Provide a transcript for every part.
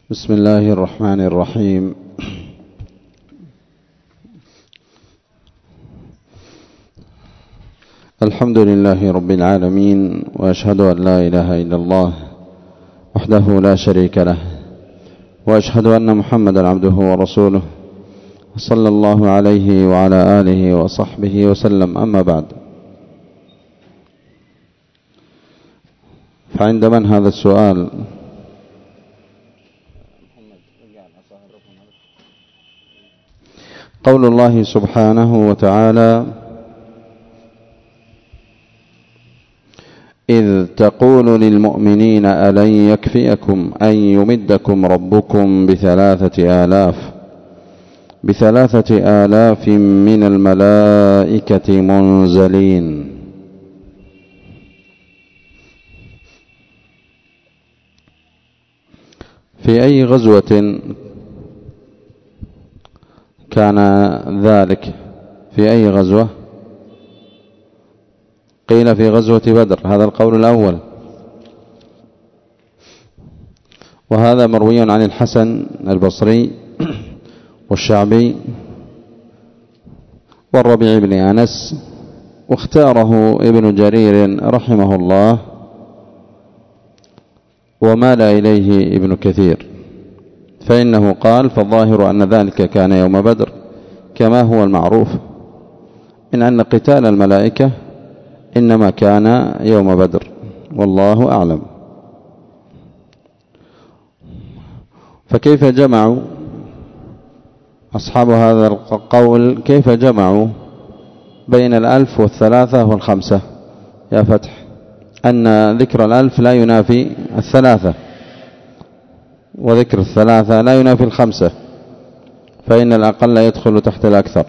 بسم الله الرحمن الرحيم. الحمد لله رب العالمين، وأشهد أن لا إله إلا الله وحده لا شريك له، وأشهد أن محمدا عبده ورسوله صلى الله عليه وعلى آله وصحبه وسلم. أما بعد، فعند من هذا السؤال؟ قول الله سبحانه وتعالى: إذ تقول للمؤمنين ألن يكفيكم أن يمدكم ربكم بثلاثة آلاف من الملائكة منزلين. في أي غزوة كان ذلك؟ في أي غزوة؟ قيل في غزوة بدر، هذا القول الأول، وهذا مروي عن الحسن البصري والشعبي والربيع بن أنس، واختاره ابن جرير رحمه الله، ومال إليه ابن كثير، فإنه قال: فالظاهر أن ذلك كان يوم بدر، كما هو المعروف من أن قتال الملائكة إنما كان يوم بدر، والله أعلم. فكيف جمعوا أصحاب هذا القول؟ كيف جمعوا بين 1000 والثلاثة والخمسة يا فتح؟ أن ذكر 1000 لا ينافي 3، وذكر 3 لا ينافي 5، فإن الأقل يدخل تحت الأكثر،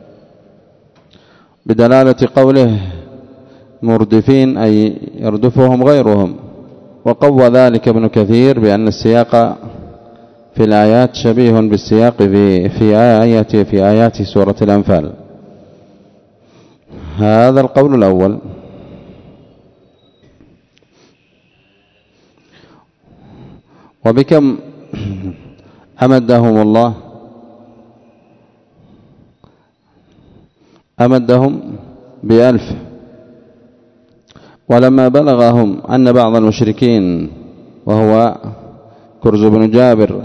بدلالة قوله مردفين، أي يردفهم غيرهم. وقوى ذلك ابن كثير بأن السياق في الآيات شبيه بالسياق في آيات سورة الأنفال. هذا القول الأول. وبكم أمدهم الله؟ أمدهم ب1000. ولما بلغهم أن بعض المشركين، وهو كرز بن جابر،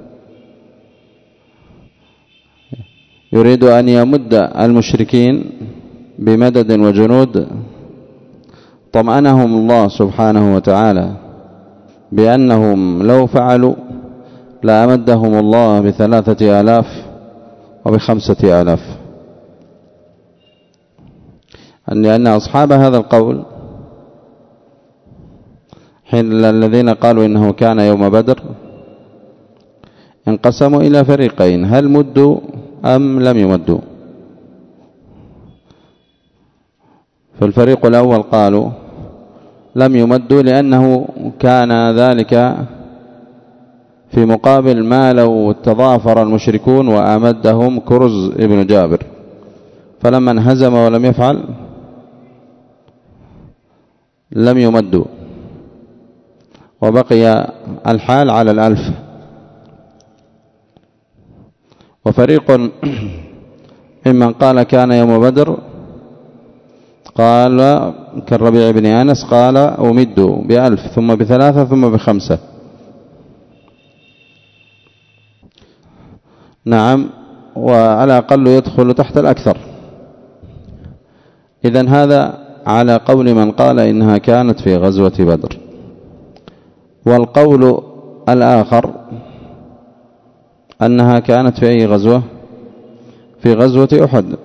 يريد أن يمد المشركين بمدد وجنود، طمأنهم الله سبحانه وتعالى بأنهم لو فعلوا لأمدهم الله ب3000 وب5000، لأن أصحاب هذا القول حين الذين قالوا إنه كان يوم بدر انقسموا إلى فريقين: هل مدوا أم لم يمدوا؟ فالفريق الأول قالوا لم يمدوا، لأنه كان ذلك في مقابل ما لو تضافر المشركون وأمدهم كرز ابن جابر، فلما انهزم ولم يفعل لم يمدوا، وبقي الحال على 1000. وفريق ممن قال كان يوم بدر قال كالربيع بن أنس قال: أمدوا ب1000 ثم ب3 ثم ب5. نعم، وعلى الأقل يدخل تحت الأكثر. إذن هذا على قول من قال إنها كانت في غزوة بدر. والقول الآخر أنها كانت في أي غزوة؟ في غزوة أحد،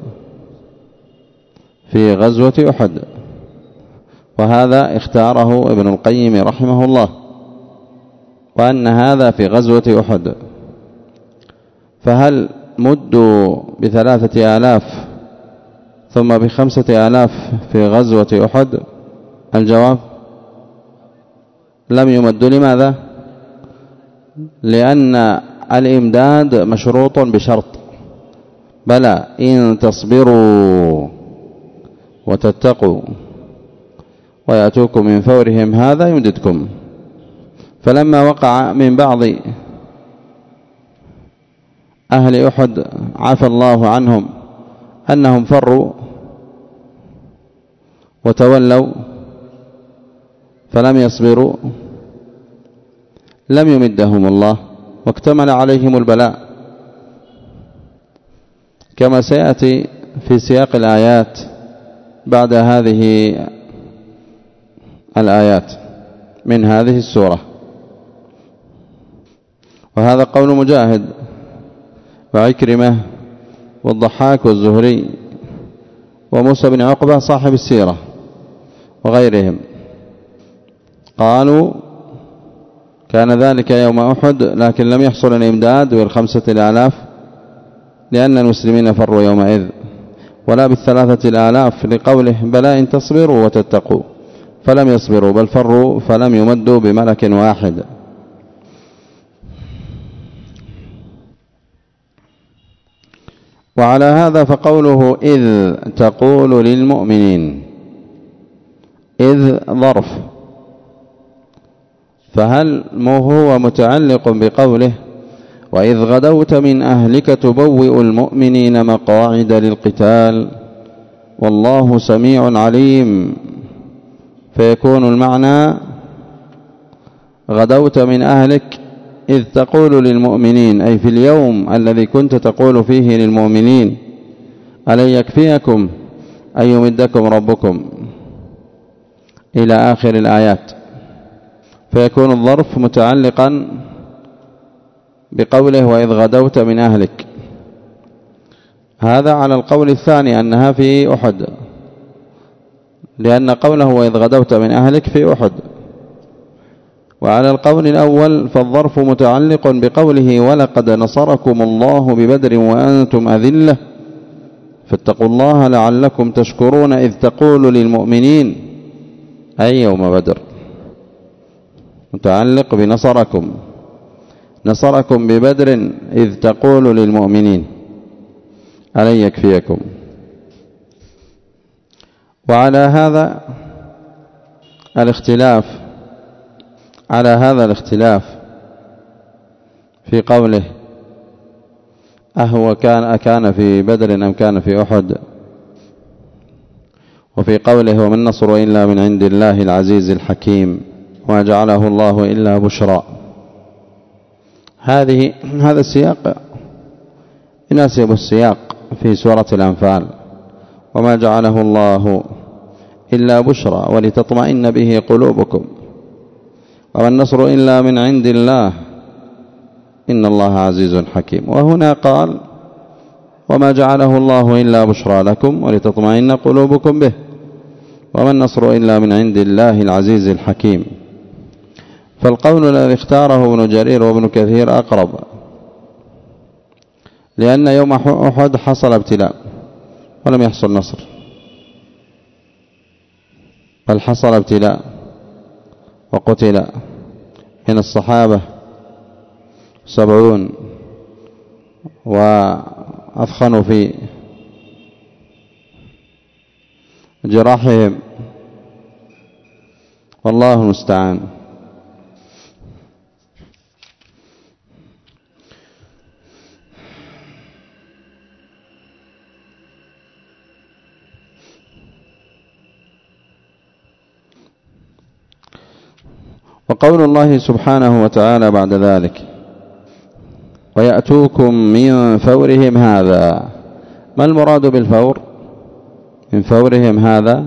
في غزوة أحد، وهذا اختاره ابن القيم رحمه الله، وأن هذا في غزوة أحد. فهل مدوا ب3000 ثم ب5000 في غزوة أحد؟ الجواب: لم يمدوا. لماذا؟ لأن الإمداد مشروط بشرط: بلى إن تصبروا وتتقوا ويأتوكم من فورهم هذا يمددكم. فلما وقع من بعض أهل أحد عفى الله عنهم أنهم فروا وتولوا فلم يصبروا لم يمدهم الله واكتمل عليهم البلاء، كما سيأتي في سياق الآيات بعد هذه الآيات من هذه السورة. وهذا قول مجاهد وعكرمة والضحاك والزهري وموسى بن عقبة صاحب السيرة وغيرهم، قالوا كان ذلك يوم أحد لكن لم يحصل الإمداد بال5000 لأن المسلمين فروا يومئذ، ولا بال3000 لقوله بلى إن تصبروا وتتقوا، فلم يصبروا بل فروا فلم يمدوا بملك واحد. وعلى هذا فقوله إذ تقول للمؤمنين، إذ ظرف، فهل هو متعلق بقوله وإذ غدوت من أهلك تبوئ المؤمنين مقاعد للقتال والله سميع عليم، فيكون المعنى غدوت من أهلك إذ تقول للمؤمنين، أي في اليوم الذي كنت تقول فيه للمؤمنين ألن يكفيكم أن يمدكم ربكم إلى آخر الآيات، فيكون الظرف متعلقا بقوله وإذ غدوت من أهلك. هذا على القول الثاني أنها في أحد، لأن قوله وإذ غدوت من أهلك في أحد. وعلى القول الأول فالظرف متعلق بقوله ولقد نصركم الله ببدر وأنتم أذلة فاتقوا الله لعلكم تشكرون إذ تقول للمؤمنين، أي يوم بدر، متعلق بنصركم، نصركم ببدر إذ تقول للمؤمنين ألن يكفيكم. وعلى هذا الاختلاف في قوله أهو كان في بدر أم كان في أحد، وفي قوله وما النصر إلا من عند الله العزيز الحكيم وما جعله الله إلا بشرى، هذا السياق يناسب السياق في سورة الأنفال وما جعله الله إلا بشرى ولتطمئن به قلوبكم وما النصر إلا من عند الله إن الله عزيز حكيم. وهنا قال وما جعله الله إلا بشرى لكم ولتطمئن قلوبكم به وما النصر إلا من عند الله العزيز الحكيم. فالقول الذي اختاره ابن جرير وابن كثير أقرب، لأن يوم أحد حصل ابتلاء ولم يحصل نصر، بل حصل ابتلاء وقتل من الصحابة 70 وأثخنوا في جراحهم، والله المستعان. وقول الله سبحانه وتعالى بعد ذلك ويأتوكم من فورهم هذا، ما المراد بالفور؟ من فورهم هذا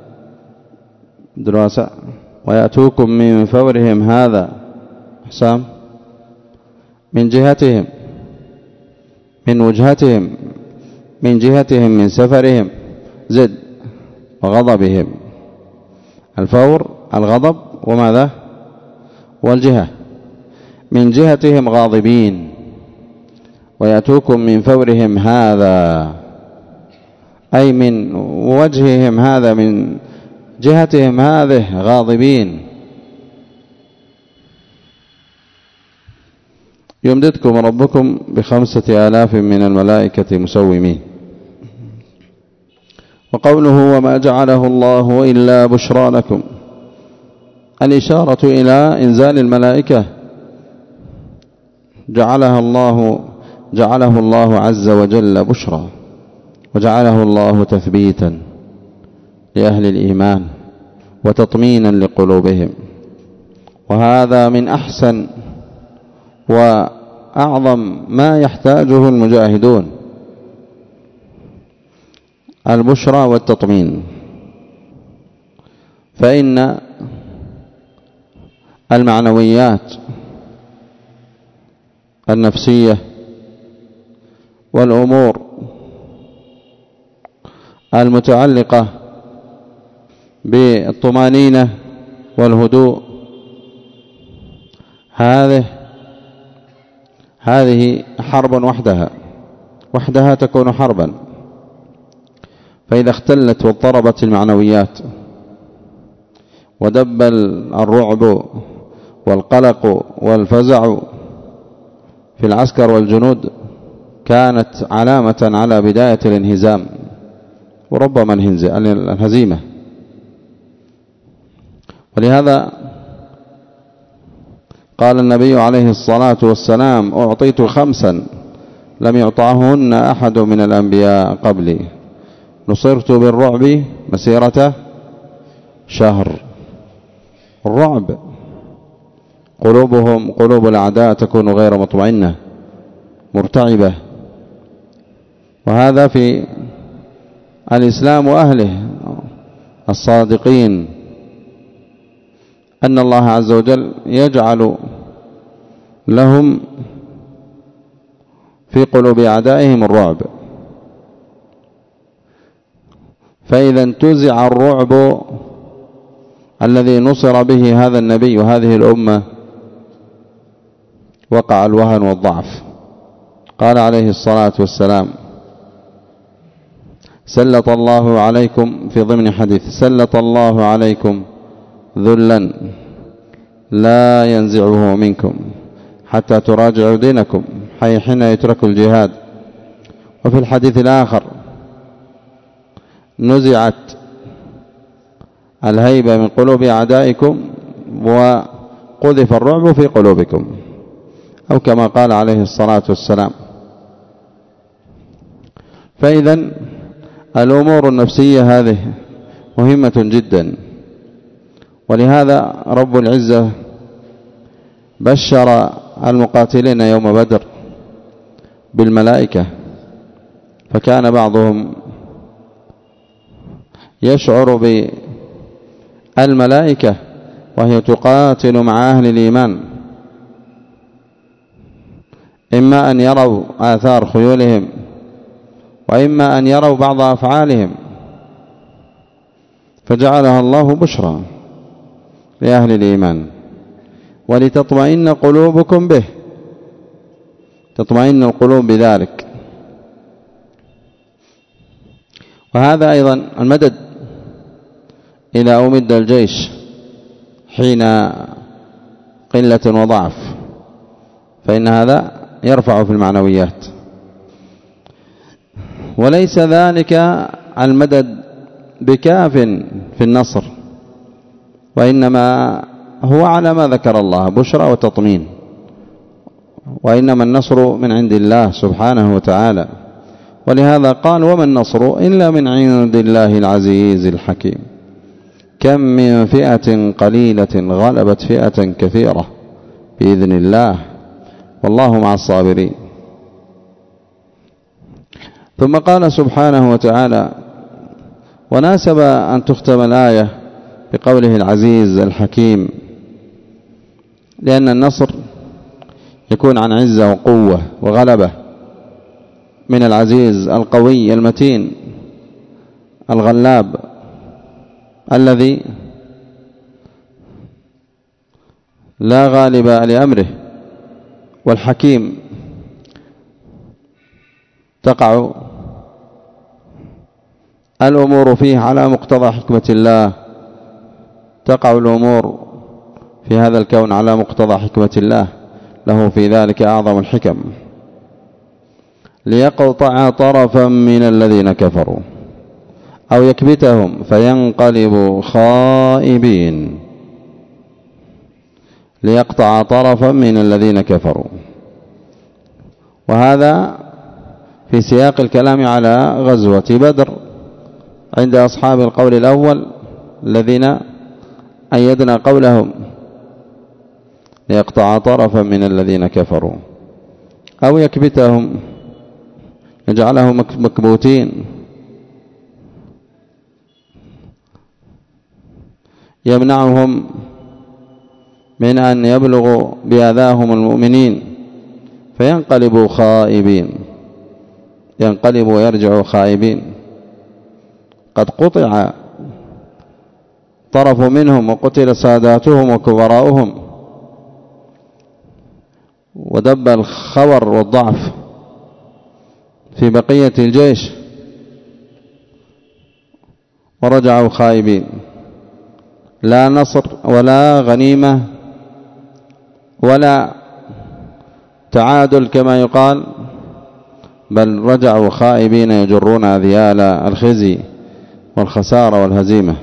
دراسة، ويأتوكم من فورهم هذا حسام، من جهتهم، من وجهتهم، من جهتهم، من سفرهم، زد، وغضبهم. الفور الغضب وماذا؟ والجهة. من جهتهم غاضبين، ويأتوكم من فورهم هذا أي من وجههم هذا، من جهتهم هذه غاضبين. يمددكم ربكم ب5000 من الملائكة مسومين. وقوله وما جعله الله إلا بشرى لكم، الإشارة إلى إنزال الملائكة، جعلها الله جعله الله عز وجل بشرى، وجعله الله تثبيتا لأهل الإيمان وتطمينا لقلوبهم. وهذا من أحسن وأعظم ما يحتاجه المجاهدون، البشرى والتطمين. فإن المعنويات النفسية والأمور المتعلقة بالطمانينة والهدوء هذه حرب وحدها تكون حربا. فإذا اختلت واضطربت المعنويات ودب الرعب والقلق والفزع في العسكر والجنود، كانت علامة على بداية الانهزام وربما الهزيمة. ولهذا قال النبي عليه الصلاة والسلام: أعطيت 5 لم يعطهن أحد من الأنبياء قبلي، نصرت بالرعب مسيرة شهر. الرعب قلوب الأعداء تكون غير مطمئنة مرتعبة، وهذا في الإسلام وأهله الصادقين، أن الله عز وجل يجعل لهم في قلوب أعدائهم الرعب. فإذا انتزع الرعب الذي نصر به هذا النبي وهذه الأمة وقع الوهن والضعف. قال عليه الصلاة والسلام: سلط الله عليكم، في ضمن حديث: سلط الله عليكم ذلا لا ينزعه منكم حتى تراجعوا دينكم، حين يترك الجهاد. وفي الحديث الآخر: نزعت الهيبة من قلوب أعدائكم وقذف الرعب في قلوبكم، أو كما قال عليه الصلاة والسلام. فإذا الأمور النفسية هذه مهمة جدا، ولهذا رب العزة بشر المقاتلين يوم بدر بالملائكة، فكان بعضهم يشعر بالملائكة وهي تقاتل مع أهل الإيمان، إما أن يروا آثار خيولهم، وإما أن يروا بعض أفعالهم، فجعلها الله بشرى لأهل الإيمان ولتطمئن قلوبكم به، تطمئن القلوب بذلك. وهذا أيضا المدد إذا أمد الجيش حين قلة وضعف، فإن هذا يرفع في المعنويات. وليس ذلك المدد بكاف في النصر، وإنما هو على ما ذكر الله: بشرى وتطمين. وإنما النصر من عند الله سبحانه وتعالى، ولهذا قال: وما النصر إلا من عند الله العزيز الحكيم. كم من فئة قليلة غلبت فئة كثيرة بإذن الله والله مع الصابرين. ثم قال سبحانه وتعالى: وناسب أن تختم الآية بقوله العزيز الحكيم، لأن النصر يكون عن عزة وقوة وغلبة من العزيز القوي المتين الغلاب الذي لا غالب لأمره، والحكيم تقع الأمور فيه على مقتضى حكمة الله، تقع الأمور في هذا الكون على مقتضى حكمة الله، له في ذلك أعظم الحكم، ليقطع طرفا من الذين كفروا أو يكبتهم فينقلبوا خائبين. ليقطع طرفا من الذين كفروا. وهذا في سياق الكلام على غزوة بدر عند أصحاب القول الأول الذين أيدنا قولهم ليقطع طرفا من الذين كفروا أو يكبتهم يجعلهم مكبوتين يمنعهم من أن يبلغوا بأذاهم المؤمنين فينقلبوا خائبين، ينقلبوا ويرجعوا خائبين. قد قطع طرف منهم وقتل ساداتهم وكبراؤهم ودب الخور والضعف في بقية الجيش ورجعوا خائبين، لا نصر ولا غنيمة ولا تعادل كما يقال، بل رجعوا خائبين يجرون أذيال الخزي والخسارة والهزيمة،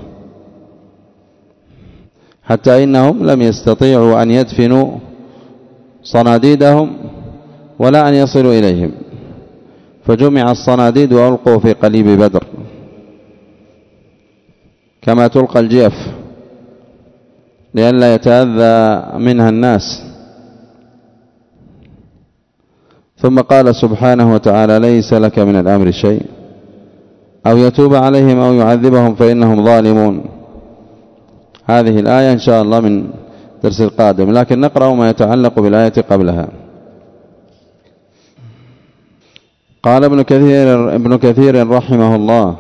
حتى إنهم لم يستطيعوا أن يدفنوا صناديدهم ولا أن يصلوا إليهم، فجمع الصناديد وألقوا في قليب بدر كما تلقى الجيف لئلا يتأذى منها الناس. ثم قال سبحانه وتعالى: ليس لك من الأمر شيء أو يتوب عليهم أو يعذبهم فإنهم ظالمون. هذه الآية إن شاء الله من درس القادم، لكن نقرأ ما يتعلق بالآية قبلها. قال ابن كثير رحمه الله: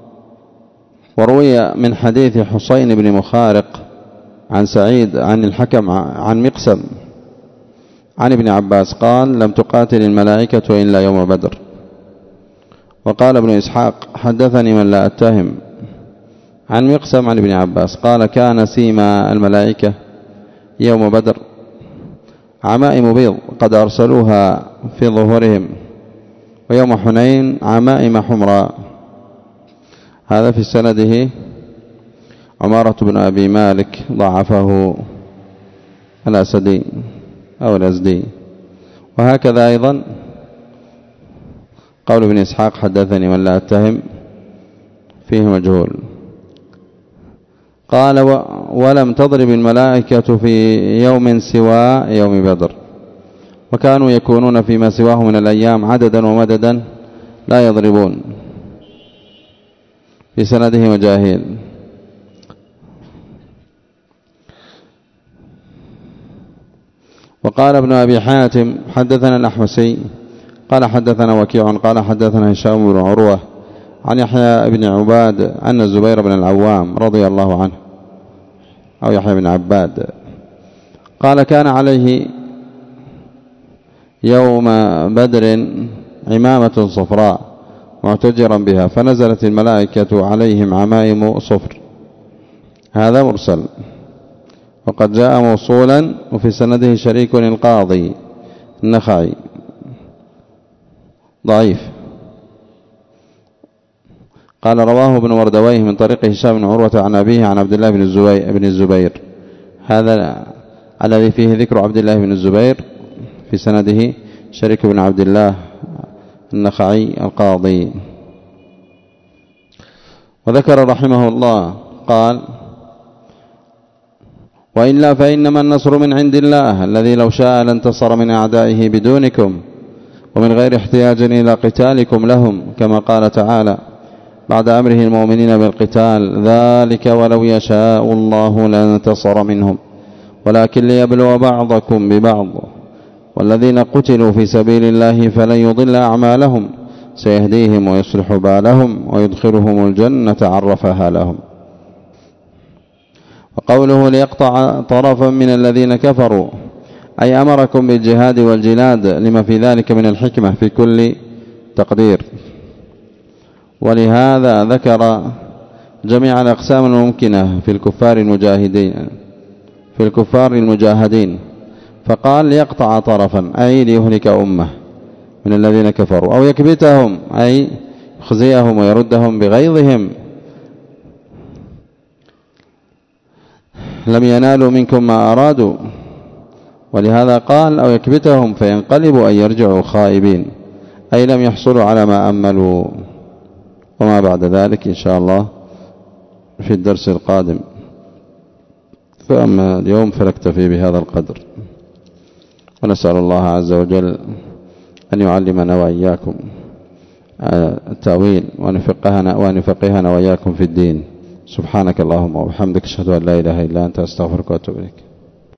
وروي من حديث حسين بن مخارق عن سعيد عن الحكم عن مقسم عن ابن عباس قال: لم تقاتل الملائكة إلا يوم بدر. وقال ابن إسحاق: حدثني من لا أتهم عن مقسم عن ابن عباس قال: كان سيما الملائكة يوم بدر عمائم بيض قد أرسلوها في ظهورهم، ويوم حنين عمائم حمراء. هذا في سنده عمارة بن أبي مالك ضعفه الأسدي أو الأزدي. وهكذا أيضا قول ابن إسحاق: حدثني من لا أتهم فيه مجهول. قال: ولم تضرب الملائكة في يوم سوى يوم بدر، وكانوا يكونون فيما سواه من الأيام عددا ومددا لا يضربون. في سنده مجاهيل. وقال ابن أبي حاتم: حدثنا الأحمسي قال حدثنا وكيع قال حدثنا هشام بن عروة عن يحيى بن عباد أن الزبير بن العوام رضي الله عنه أو يحيى بن عباد قال: كان عليه يوم بدر عمامة صفراء معتجرا بها، فنزلت الملائكة عليهم عمائم صفر. هذا مرسل. وقد جاء موصولا وفي سنده شريك القاضي النخعي ضعيف. قال: رواه ابن مردويه من طريق هشام بن عروة عن أبيه عن عبد الله بن الزبير. هذا الذي فيه ذكر عبد الله بن الزبير في سنده شريك بن عبد الله النخعي القاضي. وذكر رحمه الله قال: وإلا فإنما النصر من عند الله الذي لو شاء لانتصر من أعدائه بدونكم ومن غير احتياج إلى قتالكم لهم، كما قال تعالى بعد أمره المؤمنين بالقتال: ذلك ولو يشاء الله لانتصر منهم ولكن ليبلو بعضكم ببعض والذين قتلوا في سبيل الله فلن يضل أعمالهم سيهديهم ويصلح بالهم ويدخلهم الجنة عرفها لهم. وقوله: ليقطع طرفا من الذين كفروا، أي أمركم بالجهاد والجلاد لما في ذلك من الحكمة في كل تقدير. ولهذا ذكر جميع الأقسام الممكنة في الكفار المجاهدين فقال: ليقطع طرفا أي ليهلك أمة من الذين كفروا، أو يكبتهم أي يخزيهم ويردهم بغيظهم. لم ينالوا منكم ما أرادوا ولهذا قال أو يكبتهم فينقلبوا أن يرجعوا خائبين، أي لم يحصلوا على ما أملوا. وما بعد ذلك إن شاء الله في الدرس القادم. فأما اليوم فنكتفي بهذا القدر، ونسأل الله عز وجل أن يعلمنا وإياكم التأويل، وأن يفقهنا وإياكم في الدين. سبحانك اللهم وبحمدك، أشهد أن لا إله إلا أنت، أستغفرك وأتوب إليك.